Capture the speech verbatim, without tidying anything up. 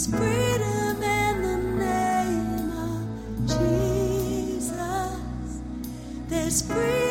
There's freedom in the name of Jesus. There's freedom.